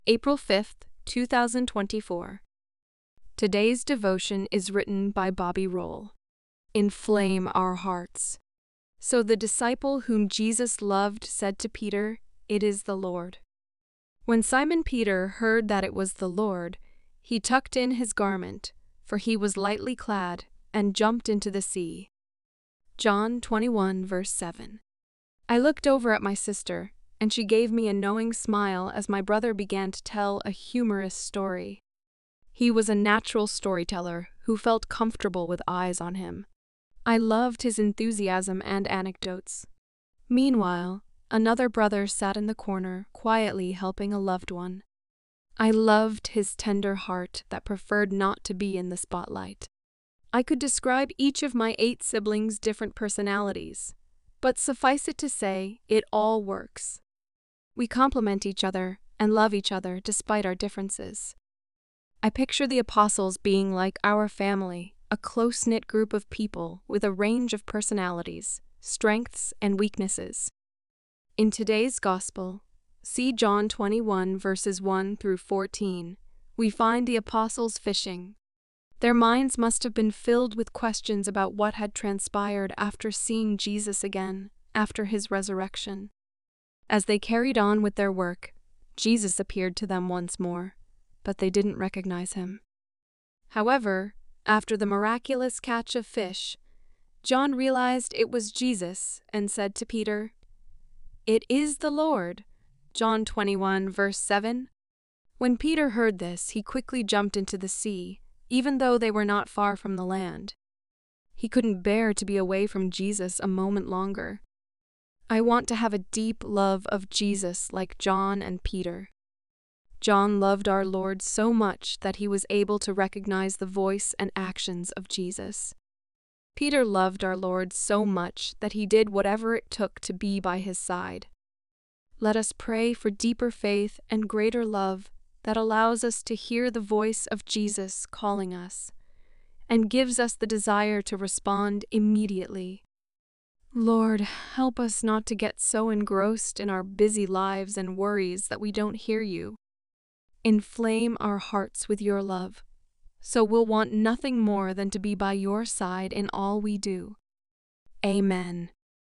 April 5th, 2024. Today's devotion is written by Bobby Roll. Inflame our hearts. So the disciple whom Jesus loved said to Peter, "It is the Lord." When Simon Peter heard that it was the Lord, he tucked in his garment, for he was lightly clad, and jumped into the sea. John 21, verse 7. I looked over at my sister, and she gave me a knowing smile as my brother began to tell a humorous story. He was a natural storyteller who felt comfortable with eyes on him. I loved his enthusiasm and anecdotes. Meanwhile, another brother sat in the corner, quietly helping a loved one. I loved his tender heart that preferred not to be in the spotlight. I could describe each of my 8 siblings' different personalities, but suffice it to say, it all works. We complement each other and love each other despite our differences. I picture the apostles being like our family, a close-knit group of people with a range of personalities, strengths, and weaknesses. In today's Gospel, see John 21 verses 1 through 14, we find the apostles fishing. Their minds must have been filled with questions about what had transpired after seeing Jesus again, after his resurrection. As they carried on with their work, Jesus appeared to them once more, but they didn't recognize him. However, after the miraculous catch of fish, John realized it was Jesus and said to Peter, "It is the Lord." John 21, verse 7. When Peter heard this, he quickly jumped into the sea, even though they were not far from the land. He couldn't bear to be away from Jesus a moment longer. I want to have a deep love of Jesus like John and Peter. John loved our Lord so much that he was able to recognize the voice and actions of Jesus. Peter loved our Lord so much that he did whatever it took to be by his side. Let us pray for deeper faith and greater love that allows us to hear the voice of Jesus calling us and gives us the desire to respond immediately. Lord, help us not to get so engrossed in our busy lives and worries that we don't hear you. Inflame our hearts with your love, so we'll want nothing more than to be by your side in all we do. Amen.